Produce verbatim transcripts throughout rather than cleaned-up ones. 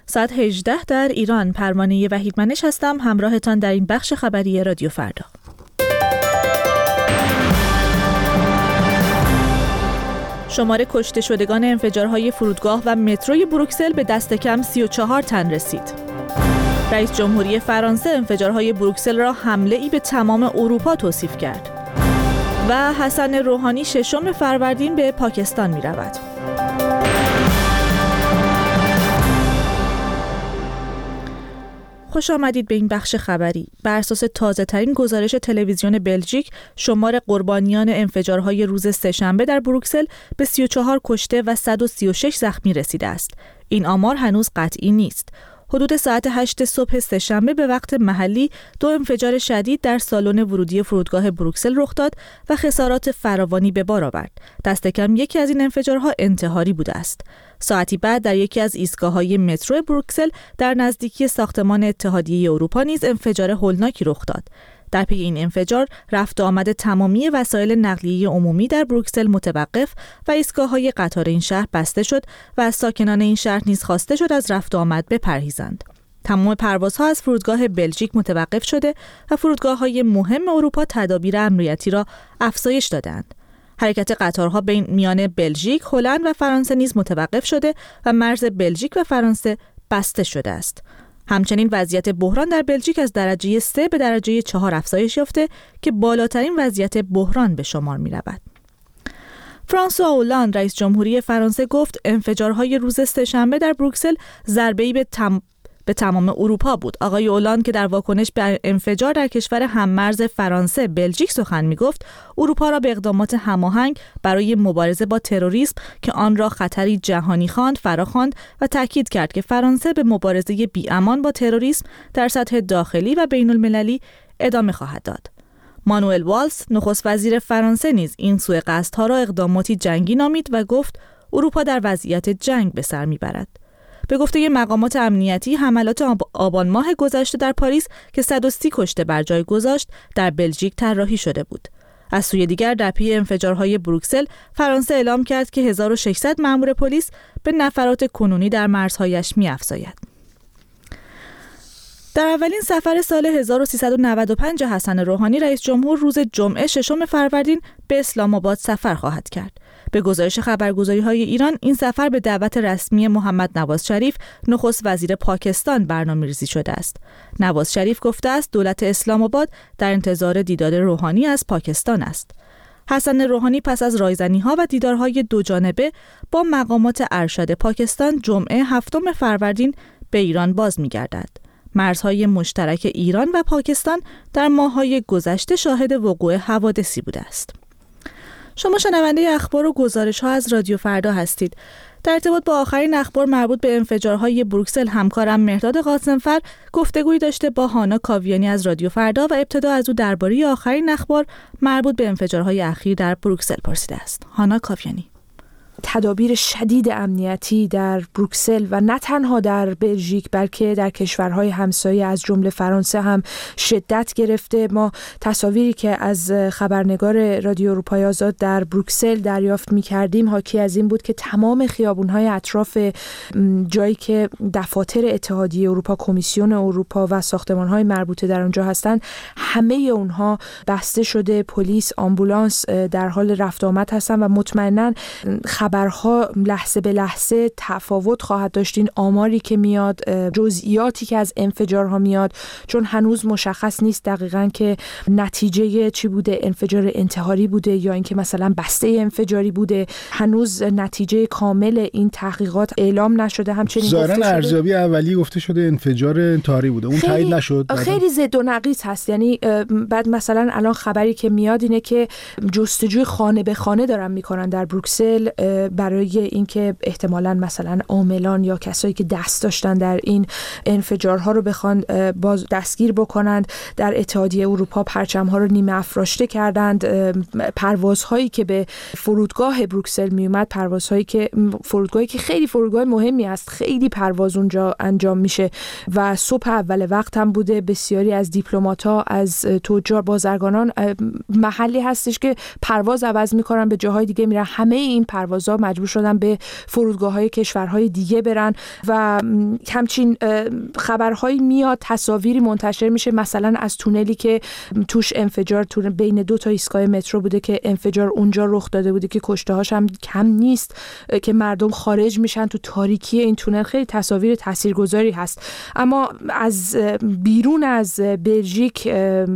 ساعت هجده در ایران. پروانه وحیدمنش هستم، همراهتان در این بخش خبری رادیو فردا. شمار کشته شدگان انفجارهای فرودگاه و متروی بروکسل به دست کم سی و چهار تن رسید. رئیس جمهوری فرانسه انفجارهای بروکسل را حمله‌ای به تمام اروپا توصیف کرد. و حسن روحانی ششم فروردین به پاکستان می رود. خوش آمدید به این بخش خبری. بر اساس تازه ترین گزارش تلویزیون بلژیک، شمار قربانیان انفجارهای روز سه‌شنبه در بروکسل به سی و چهار کشته و صد و سی و شش زخمی رسیده است. این آمار هنوز قطعی نیست. حدود ساعت هشت صبح سه‌شنبه به وقت محلی دو انفجار شدید در سالن ورودی فرودگاه بروکسل رخ داد و خسارات فراوانی به بار آورد. دست کم یکی از این انفجارها انتحاری بوده است. ساعتی بعد در یکی از ایستگاه‌های مترو بروکسل در نزدیکی ساختمان اتحادیه اروپا نیز انفجار هولناکی رخ داد. در پی این انفجار رفت و آمد تمامی وسایل نقلیه عمومی در بروکسل متوقف و ایستگاه‌های قطار این شهر بسته شد و از ساکنان این شهر نیز خواسته شد از رفت و آمد بپرهیزند. تمام پروازها از فرودگاه بلژیک متوقف شده و فرودگاه‌های مهم اروپا تدابیر امنیتی را افزایش دادند. حرکت قطارها بین میان بلژیک، هلند و فرانسه نیز متوقف شده و مرز بلژیک و فرانسه بسته شده است. همچنین وضعیت بحران در بلژیک از درجه سه به درجه چهار افزایش یافته که بالاترین وضعیت بحران به شمار می رود. فرانسوا اولاند رئیس جمهوری فرانسه گفت انفجارهای روز سه‌شنبه در بروکسل ضربه‌ای به تم... به تمام اروپا بود. آقای اولاند که در واکنش به انفجار در کشور هممرز فرانسه بلژیک سخن می‌گفت، اروپا را به اقدامات هماهنگ برای مبارزه با تروریسم که آن را خطری جهانی خواند فراخواند و تاکید کرد که فرانسه به مبارزه بی‌امان با تروریسم در سطح داخلی و بین‌المللی ادامه خواهد داد. مانوئل والز نخست وزیر فرانسه نیز این سوء قصدها را اقداماتی جنگی نامید و گفت اروپا در وضعیت جنگ به سر می‌برد. به گفته مقامات امنیتی، حملات آبان ماه گذشته در پاریس که صد و سی کشته بر جای گذاشت در بلژیک طراحی شده بود. از سوی دیگر در پی انفجارهای بروکسل، فرانسه اعلام کرد که هزار و ششصد مأمور پلیس به نفرات کنونی در مرزهایش می‌افزاید. در اولین سفر سال هزار و سیصد و نود و پنج حسن روحانی رئیس جمهور روز جمعه ششم فروردین به اسلام آباد سفر خواهد کرد. به گزارش خبرگزاری‌های ایران، این سفر به دعوت رسمی محمد نواز شریف نخست وزیر پاکستان برنامه‌ریزی شده است. نواز شریف گفته است دولت اسلام آباد در انتظار دیدار روحانی از پاکستان است. حسن روحانی پس از رایزنی‌ها و دیدارهای دوجانبه با مقامات ارشد پاکستان جمعه هفتم فروردین به ایران باز می‌گردد. مرزهای مشترک ایران و پاکستان در ماه‌های گذشته شاهد وقوع حوادثی بوده است. شما شنونده اخبار و گزارش‌ها از رادیو فردا هستید. در ارتباط با آخرین اخبار مربوط به انفجارهای بروکسل، همکارم مهرداد قاسمفر گفتگویی داشته با هانا کاویانی از رادیو فردا و ابتدا از او درباره آخرین اخبار مربوط به انفجارهای اخیر در بروکسل پرسیده است. هانا کاویانی: تدابیر شدید امنیتی در بروکسل و نه تنها در بلژیک بلکه در کشورهای همسایه از جمله فرانسه هم شدت گرفته. ما تصاویری که از خبرنگار رادیو اروپای آزاد در بروکسل دریافت می‌کردیم حاکی از این بود که تمام خیابان‌های اطراف جایی که دفاتر اتحادیه اروپا، کمیسیون اروپا و ساختمان‌های مربوطه در آنجا هستند، همه اونها بسته شده. پلیس، آمبولانس در حال رفت آمد هستند و مطمئناً خبرها لحظه به لحظه تفاوت خواهد داشت. این آماری که میاد، جزئیاتی که از انفجارها میاد، چون هنوز مشخص نیست دقیقاً که نتیجه چی بوده، انفجار انتحاری بوده یا اینکه مثلا بسته انفجاری بوده. هنوز نتیجه کامل این تحقیقات اعلام نشده. همچنین ظاهراً ارزیابی اولیه گفته شده انفجار انتحاری بوده، اون تایید نشد. خیلی ضد و نقیض هست. یعنی بعد مثلا الان خبری که میاد اینه که جستجوی خانه به خانه دارن میکنن در بروکسل برای اینکه احتمالاً مثلا عاملان یا کسایی که دست داشتن در این انفجارها رو بخوان باز دستگیر بکنند. در اتحادیه اروپا پرچم‌ها رو نیمه افراشته کردند. پروازهایی که به فرودگاه بروکسل می اومد، پروازهایی که فرودگاهی که خیلی فرودگاه مهمی است، خیلی پرواز اونجا انجام میشه و صبح اول وقت هم بوده. بسیاری از دیپلمات‌ها، از تجار، بازرگانان محلی هستش که پرواز عوض می‌کنن، به جاهای دیگه میرن. همه این پرواز احزاب مجبور شدن به فرودگاه‌های کشورهای دیگه برن و همچین خبرهایی میاد، تصاویری منتشر میشه، مثلا از تونلی که توش انفجار تونل بین دو تا ایستگاه مترو بوده که انفجار اونجا رخ داده بوده که کشته‌هاش هم کم نیست، که مردم خارج میشن تو تاریکی این تونل. خیلی تصاویر تاثیرگذاری هست. اما از بیرون از بلژیک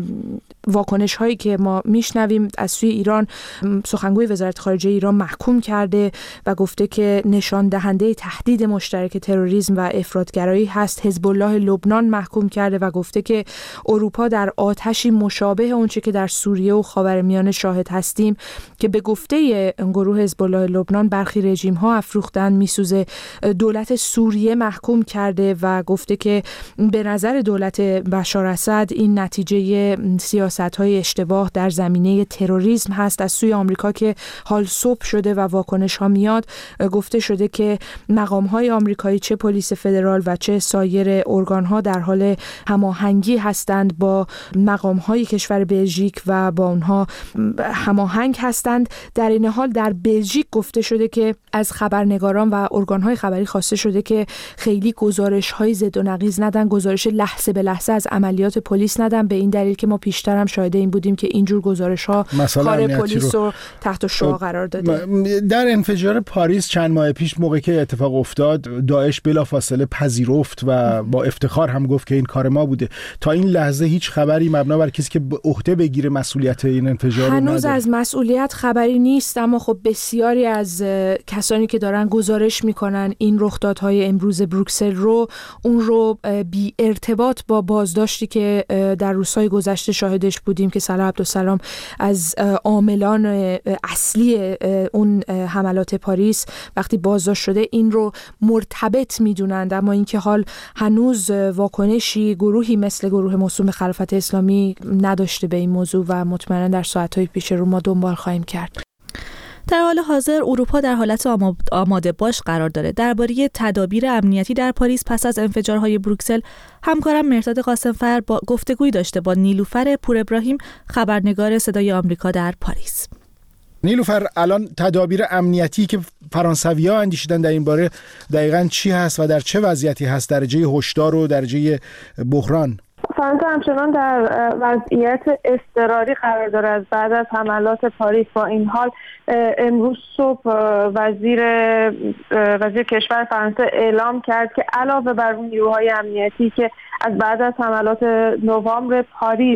واکنش هایی که ما میشنویم از سوی ایران، سخنگوی وزارت خارجه ایران محکوم کرده و گفته که نشان دهنده تهدید مشترک تروریسم و افراطگرایی هست. حزب الله لبنان محکوم کرده و گفته که اروپا در آتشی مشابه اونچه که در سوریه و خاورمیانه شاهد هستیم که به گفته گروه حزب الله لبنان برخی رژیم ها افروختن میسوزه. دولت سوریه محکوم کرده و گفته که به نظر دولت بشار اسد این نتیجه سیاست‌های اشتباه در زمینه تروریسم هست. از سوی آمریکا که حال صبح شده و واکنش‌ها میاد، گفته شده که مقام‌های آمریکایی چه پلیس فدرال و چه سایر ارگان‌ها در حال هماهنگی هستند با مقام‌های کشور بلژیک و با اونها هماهنگ هستند. در این حال در بلژیک گفته شده که از خبرنگاران و ارگان‌های خبری خواسته شده که خیلی گزارش‌های ضد و نقیض ندن، گزارش لحظه به لحظه از عملیات پلیس ندن، به این دلیل که ما پیشتر هم شاهد این بودیم که اینجور گزارش‌ها کار پلیس رو تحت شعاع قرار داده. در انفجار پاریس چند ماه پیش موقعی که اتفاق افتاد، داعش بلافاصله پذیرفت و با افتخار هم گفت که این کار ما بوده. تا این لحظه هیچ خبری مبنا بر کسی که به عهده بگیره مسئولیت این انفجار رو هنوز نداره. از مسئولیت خبری نیست، اما خب بسیاری از کسانی که دارن گزارش میکنن این رخدادهای امروز بروکسل رو، اون رو بی ارتباط با بازداشتی که در روزهای گذشته شاهدش بودیم که صلاح عبدالسلام از عاملان اصلی اون حملات پاریس وقتی بازداشت شده، این رو مرتبط میدونند. اما اینکه حال هنوز واکنشی گروهی مثل گروه موسوم خلافت اسلامی نداشته به این موضوع و مطمئنا در ساعت‌های پیش رو ما دنبال خواهیم کرد. در حال حاضر اروپا در حالت آماده باش قرار داره. درباره تدابیر امنیتی در پاریس پس از انفجارهای بروکسل، همکارم مهرداد قاسمفر با گفتگویی داشته با نیلوفر پور ابراهیم، خبرنگار صدای آمریکا در پاریس. نیلوفر، الان تدابیر امنیتی که فرانسوی‌ها اندیشیدن در این باره دقیقاً چی هست و در چه وضعیتی هست؟ درجه هشدار و درجه بحران؟ فرانسه همچنان در وضعیت اضطراری قرار داره از بعد از حملات پاریس. با این حال امروز صبح وزیر وزیر کشور فرانسه اعلام کرد که علاوه بر اون نیروهای امنیتی که از بعد از حملات نوامبر پاریس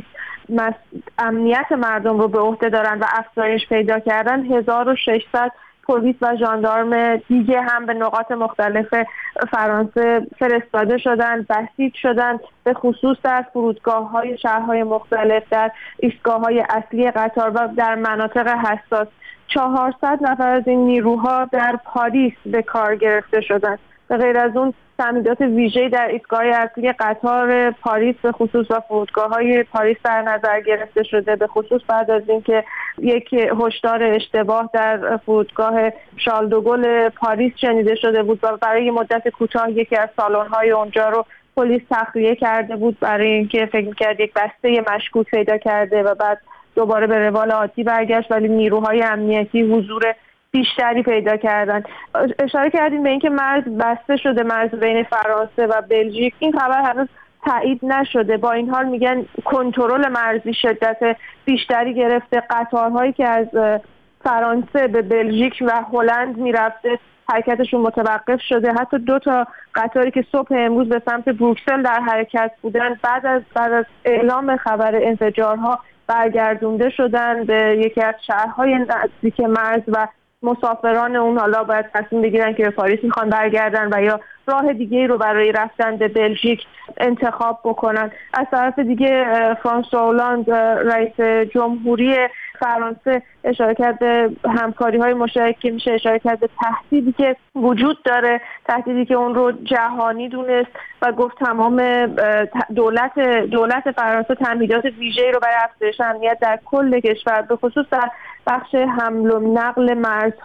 امنیت مردم رو به عهده دارن و افزایش پیدا کردن، هزار و ششصد پلیس و ژاندارم دیگه هم به نقاط مختلف فرانسه فرستاده شدن، بسیج شدن، به خصوص در فرودگاه‌های شهرهای مختلف، در ایستگاه‌های اصلی قطار و در مناطق حساس. چهارصد نفر از این نیروها در پاریس به کار گرفته شدند. به غیر از اون تامینات ویژه‌ای در ایستگاه اصلی قطار پاریس به خصوص و فرودگاه‌های پاریس در نظر گرفته شده، به خصوص بعد از اینکه یک هشدار اشتباه در فرودگاه شارل دوگل پاریس شنیده شده بود و برای مدت کوتاه یکی از سالن‌های اونجا رو پلیس تخلیه کرده بود برای اینکه فکر می‌کرد یک بسته مشکوک پیدا کرده و بعد دوباره به روال عادی برگشت، ولی نیروهای امنیتی حضور بیشتری پیدا کردن. اشاره کردیم به اینکه مرز بسته شده، مرز بین فرانسه و بلژیک. این خبر هنوز تایید نشده. با این حال میگن کنترل مرزی شدت بیشتری گرفته. قطارهایی که از فرانسه به بلژیک و هلند میرفته حرکتشون متوقف شده. حتی دو تا قطاری که صبح امروز به سمت بروکسل در حرکت بودن بعد از بعد از اعلام خبر انفجارها برگردونده شدن به یکی از شهرهای نزدیک مرز و مسافران اون حالا باید تصمیم بگیرن که به پاریس میخوان برگردن و یا راه دیگه رو برای رفتن به بلژیک انتخاب بکنن. از طرف دیگه فرانسوا هولند رئیس جمهوری فرانسه اشاره کرد به همکاری‌های مشترک که میشه اشاره کرد به تهدیدی که وجود داره، تهدیدی که اون رو جهانی دونست و گفت تمام دولت دولت فرانسه تمهیدات ویژه‌ای رو برای افزایش امنیت در کل کشور به خصوص در بخش حمل و نقل مرزها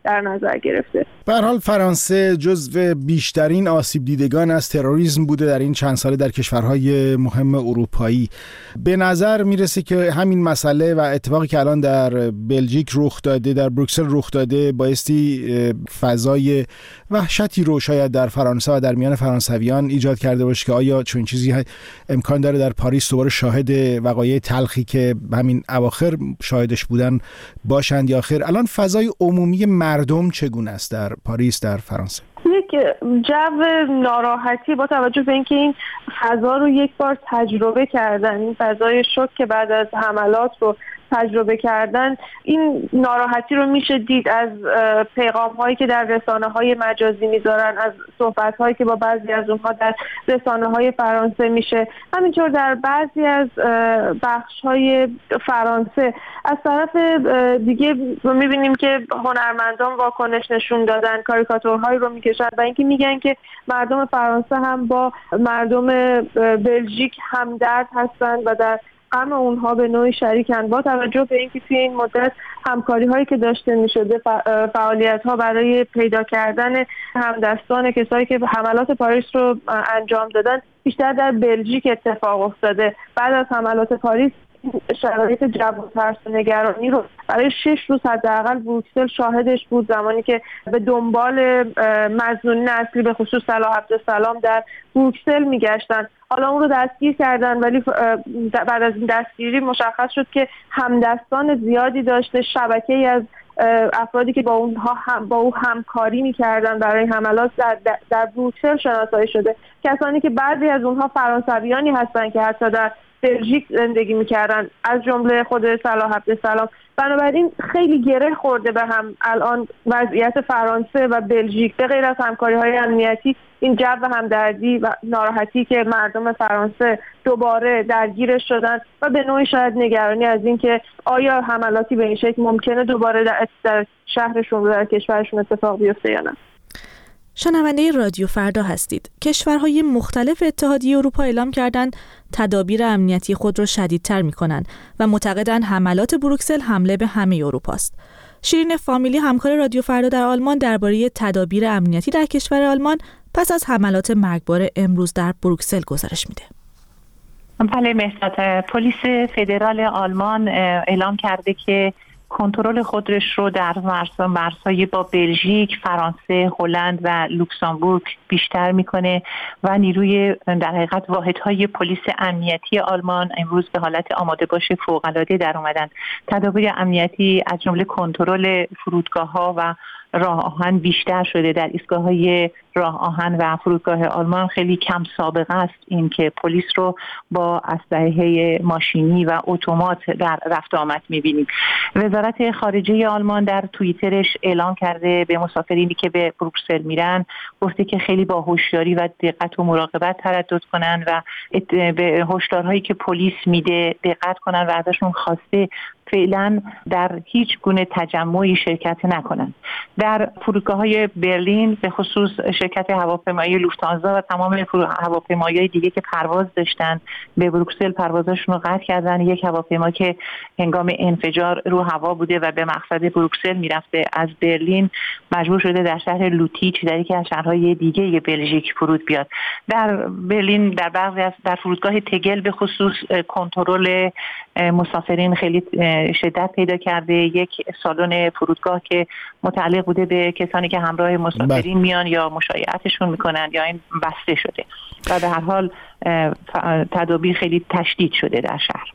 در نظر گرفته. به هر حال فرانسه جزو بیشترین آسیب دیدگان از تروریسم بوده در این چند ساله در کشورهای مهم اروپایی. به نظر میرسه که همین مسئله و اتفاقی که الان در بلژیک رخ داده، در بروکسل رخ داده، بایستی فضای وحشتی رو شاید در فرانسه و در میان فرانسویان ایجاد کرده باشه که آیا چون چیزی امکان داره در پاریس دوباره شاهد وقایع تلخی که همین اواخر شاهدش بودن باشند یا خیر. الان فضای عمومی مردم چگونه است در پاریس، در فرانسه؟ یک جو ناراحتی با توجه به اینکه این فضا رو یک بار تجربه کردن، این فضای شوک که بعد از حملات رو تجربه کردن، این ناراحتی رو میشه دید از پیغام هایی که در رسانه های مجازی میذارن، از صحبت هایی که با بعضی از اونها در رسانه های فرانسه میشه، همینطور در بعضی از بخش های فرانسه. از طرف دیگه میبینیم که هنرمندان واکنش نشون دادن، کاریکاتورهایی رو میکشن و اینکه میگن که مردم فرانسه هم با مردم بلژیک همدرد هستن و در غم اونها به نوعی شریکن، با توجه به اینکه توی این مدت همکاری هایی که داشته میشده، فعالیت ها برای پیدا کردن همدستان کسایی که حملات پاریس رو انجام دادن بیشتر در بلژیک اتفاق افتاده. بعد از حملات پاریس شرایط جو و ترس و نگرانی رو برای شش روز حداقل بروکسل شاهدش بود، زمانی که به دنبال مظنونین اصلی به خصوص صلاح عبدالسلام در بروکسل میگشتن. حالا اون رو دستگیر کردن، ولی بعد از این دستگیری مشخص شد که همدستان زیادی داشته، شبکه‌ای از افرادی که با اونها هم با او همکاری میکردن برای حملات در, در بروکسل شناسایی شده. کسانی که بعضی از اونها فرانسویانی هستن که حتی در بلژیک زندگی میکردن، از جمله خود صلاح عبدالسلام. بنابراین خیلی گره خورده به هم الان وضعیت فرانسه و بلژیک، به غیر از همکاری‌های امنیتی، این جو همدردی و ناراحتی که مردم فرانسه دوباره درگیرش شدن و به نوعی شاید نگرانی از این که آیا حملاتی به این شکل ممکنه دوباره در, در شهرشون و در کشورشون اتفاق بیفته یا نه. شنونده رادیو فردا هستید. کشورهای مختلف اتحادیه اروپا اعلام کردند تدابیر امنیتی خود را شدیدتر می‌کنند و معتقدند حملات بروکسل حمله به همه اروپا است. شیرین فامیلی همکار رادیو فردا در آلمان درباره تدابیر امنیتی در کشور آلمان پس از حملات مرگبار امروز در بروکسل گزارش میده. بله مهداد، پلیس فدرال آلمان اعلام کرده که کنترل خودش رو در مرزهای با بلژیک، فرانسه، هلند و لوکزامبورگ بیشتر میکنه و نیروی در حقیقت واحدهای پلیس امنیتی آلمان امروز به حالت آماده باش فوق‌العاده در اومدن. تدابیر امنیتی از جمله کنترل فرودگاه‌ها و راه آهن بیشتر شده. در ایستگاه‌های راه آهن و فرودگاه آلمان خیلی کم سابقه است این که پلیس رو با اسلحه ماشینی و اتومات در رفت آمد می‌بینیم. وزارت خارجه آلمان در توییترش اعلام کرده به مسافرینی که به بروکسل میرن، گفته که خیلی با هوشیاری و دقت و مراقبت تردد کنن و به هشدارهایی که پلیس میده دقت کنن و ازشون خواسته فعلا در هیچ گونه تجمعی شرکت نکنند. در فرودگاه‌های برلین به خصوص شرکت هواپیمایی لوفتانزا و تمام هواپیمایی‌های دیگه که پرواز داشتن به بروکسل پروازاشون رو قطع کردن. یک هواپیما که هنگام انفجار رو هوا بوده و به مقصد بروکسل میرفته از برلین مجبور شده در شهر لوتیچ در یکی از شهرهای دیگه بلژیک فرود بیاد. در برلین در بعضی از در فرودگاه تگل به خصوص کنترل مسافرین خیلی شدت پیدا کرده. یک سالن فرودگاه که متعلق بوده به کسانی که همراه مسافرین میان یا مشایعتشون میکنن یا این بسته شده و به هر حال تدابیر خیلی تشدید شده در شهر.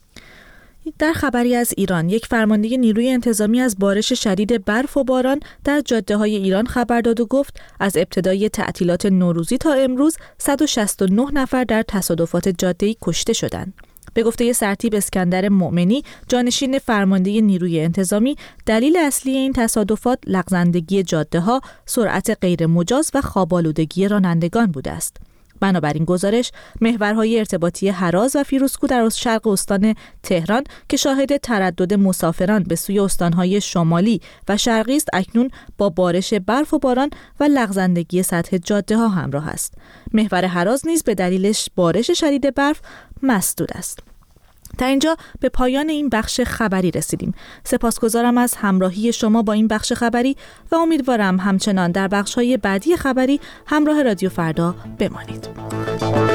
در خبری از ایران، یک فرمانده نیروی انتظامی از بارش شدید برف و باران در جاده‌های ایران خبر داد و گفت از ابتدای تعطیلات نوروزی تا امروز صد و شصت و نه نفر در تصادفات جاده‌ای کشته شدند. به گفته سرتیپ اسکندر مؤمنی، جانشین فرمانده نیروی انتظامی، دلیل اصلی این تصادفات لغزندگی جاده‌ها، سرعت غیر مجاز و خواب‌آلودگی رانندگان بوده است. بنابراین گزارش، محورهای ارتباطی هراز و فیروزکوه در شرق استان تهران که شاهد تردد مسافران به سوی استانهای شمالی و شرقی است، اکنون با بارش برف و باران و لغزندگی سطح جاده‌ها همراه است. محور هراز نیز به دلیل بارش شدید برف مسدود است. تا اینجا به پایان این بخش خبری رسیدیم. سپاسگزارم از همراهی شما با این بخش خبری و امیدوارم همچنان در بخش‌های بعدی خبری همراه رادیو فردا بمانید.